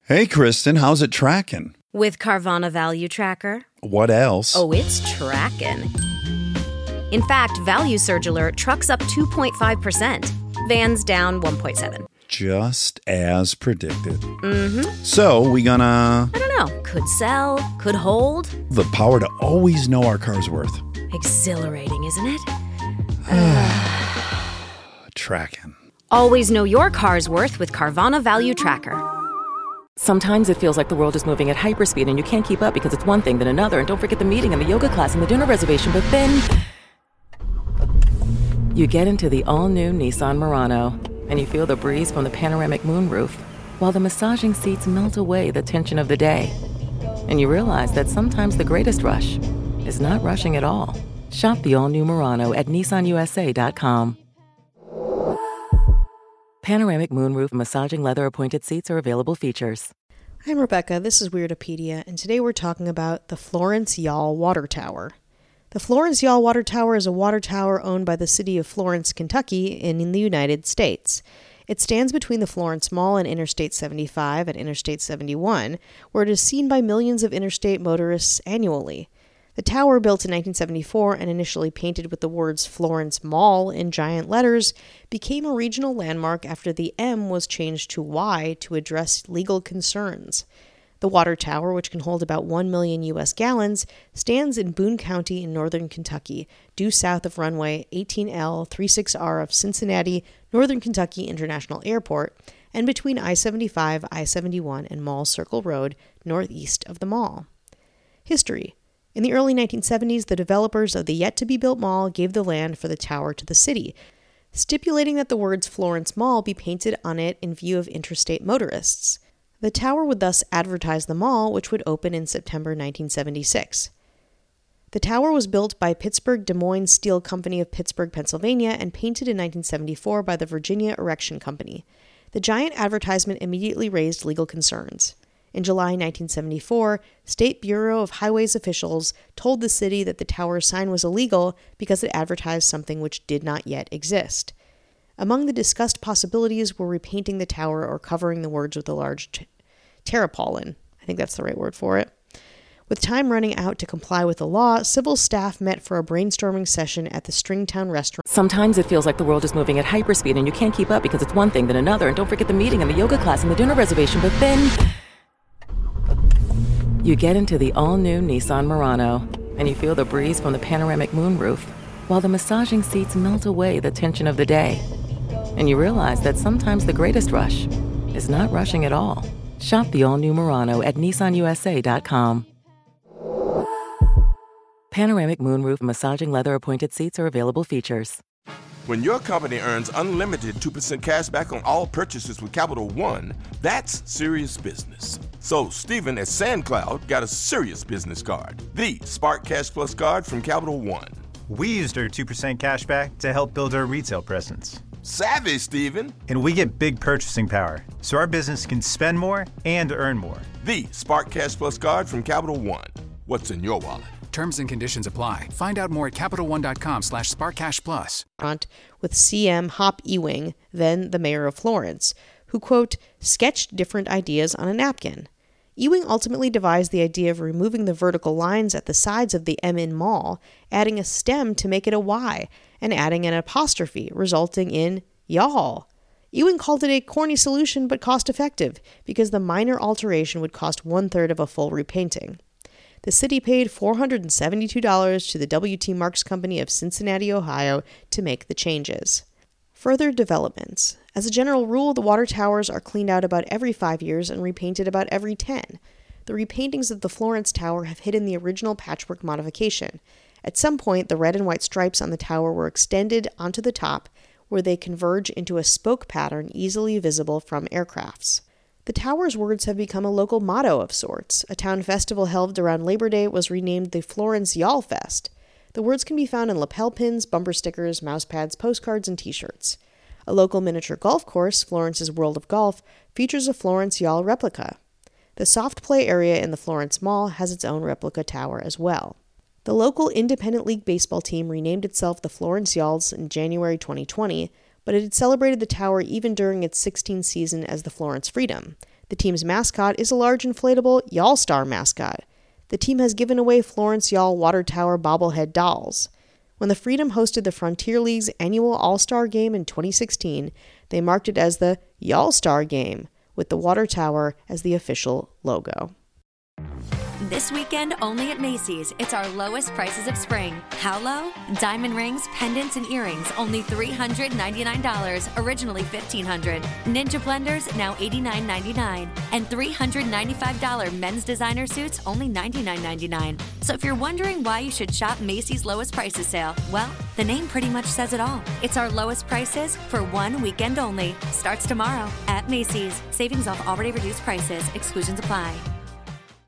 Hey, Kristen, how's it tracking? With Carvana Value Tracker. What else? Oh, it's tracking. In fact, Value Surge Alert trucks up 2.5%. Vans down 1.7%. Just as predicted. Mm-hmm. So, we gonna... I don't know. Could sell, could hold. The power to always know our car's worth. Exhilarating, isn't it? Tracking. Always know your car's worth with Carvana Value Tracker. Sometimes it feels like the world is moving at hyperspeed and you can't keep up because it's one thing then another. And don't forget the meeting and the yoga class and the dinner reservation. But then you get into the all-new Nissan Murano and you feel the breeze from the panoramic moonroof while the massaging seats melt away the tension of the day. And you realize that sometimes the greatest rush is not rushing at all. Shop the all-new Murano at nissanusa.com. Panoramic moonroof massaging leather appointed seats are available features. I'm Rebecca, this is Weirdopedia, and today we're talking about the Florence Y'all Water Tower. The Florence Y'all Water Tower is a water tower owned by the city of Florence, Kentucky, in the United States. It stands between the Florence Mall and Interstate 75 and Interstate 71, where it is seen by millions of interstate motorists annually. The tower, built in 1974 and initially painted with the words Florence Mall in giant letters, became a regional landmark after the M was changed to Y to address legal concerns. The water tower, which can hold about 1 million U.S. gallons, stands in Boone County in northern Kentucky, due south of runway 18L36R of Cincinnati, Northern Kentucky International Airport, and between I-75, I-71, and Mall Circle Road, northeast of the mall. History. In the early 1970s, the developers of the yet-to-be-built mall gave the land for the tower to the city, stipulating that the words Florence Mall be painted on it in view of interstate motorists. The tower would thus advertise the mall, which would open in September 1976. The tower was built by Pittsburgh Des Moines Steel Company of Pittsburgh, Pennsylvania, and painted in 1974 by the Virginia Erection Company. The giant advertisement immediately raised legal concerns. In July 1974, State Bureau of Highways officials told the city that the tower's sign was illegal because it advertised something which did not yet exist. Among the discussed possibilities were repainting the tower or covering the words with a large tarpaulin. I think that's the right word for it. With time running out to comply with the law, civil staff met for a brainstorming session at the Stringtown restaurant. Sometimes it feels like the world is moving at hyperspeed and you can't keep up because it's one thing then another. And don't forget the meeting and the yoga class and the dinner reservation. But then you get into the all-new Nissan Murano, and you feel the breeze from the panoramic moonroof, while the massaging seats melt away the tension of the day. And you realize that sometimes the greatest rush is not rushing at all. Shop the all-new Murano at nissanusa.com. Panoramic moonroof massaging leather appointed seats are available features. When your company earns unlimited 2% cash back on all purchases with Capital One, that's serious business. So Stephen at SandCloud got a serious business card, the Spark Cash Plus card from Capital One. We used our 2% cash back to help build our retail presence. Savvy, Stephen. And we get big purchasing power, so our business can spend more and earn more. The Spark Cash Plus card from Capital One. What's in your wallet? Terms and conditions apply. Find out more at CapitalOne.com/SparkCashPlus. With CM Hop Ewing, then the mayor of Florence, who, quote, sketched different ideas on a napkin. Ewing ultimately devised the idea of removing the vertical lines at the sides of the M in mall, adding a stem to make it a Y, and adding an apostrophe, resulting in y'all. Ewing called it a corny solution but cost-effective, because the minor alteration would cost 1/3 of a full repainting. The city paid $472 to the W.T. Marks Company of Cincinnati, Ohio, to make the changes. Further developments. As a general rule, the water towers are cleaned out about every 5 years and repainted about every 10. The repaintings of the Florence Tower have hidden the original patchwork modification. At some point, the red and white stripes on the tower were extended onto the top, where they converge into a spoke pattern easily visible from aircrafts. The tower's words have become a local motto of sorts. A town festival held around Labor Day was renamed the Florence Y'all Fest. The words can be found in lapel pins, bumper stickers, mouse pads, postcards, and t-shirts. A local miniature golf course, Florence's World of Golf, features a Florence Y'all replica. The soft play area in the Florence Mall has its own replica tower as well. The local Independent League Baseball team renamed itself the Florence Y'alls in January 2020, but it had celebrated the tower even during its 16th season as the Florence Freedom. The team's mascot is a large inflatable Y'all-Star mascot. The team has given away Florence Y'all Water Tower bobblehead dolls. When the Freedom hosted the Frontier League's annual All-Star Game in 2016, they marked it as the Y'all-Star Game, with the water tower as the official logo. This weekend, only at Macy's, it's our lowest prices of spring. How low? Diamond rings, pendants, and earrings, only $399, originally $1,500. Ninja blenders, now $89.99. And $395 men's designer suits, only $99.99. So if you're wondering why you should shop Macy's lowest prices sale, well, the name pretty much says it all. It's our lowest prices for one weekend only. Starts tomorrow at Macy's. Savings off already reduced prices. Exclusions apply.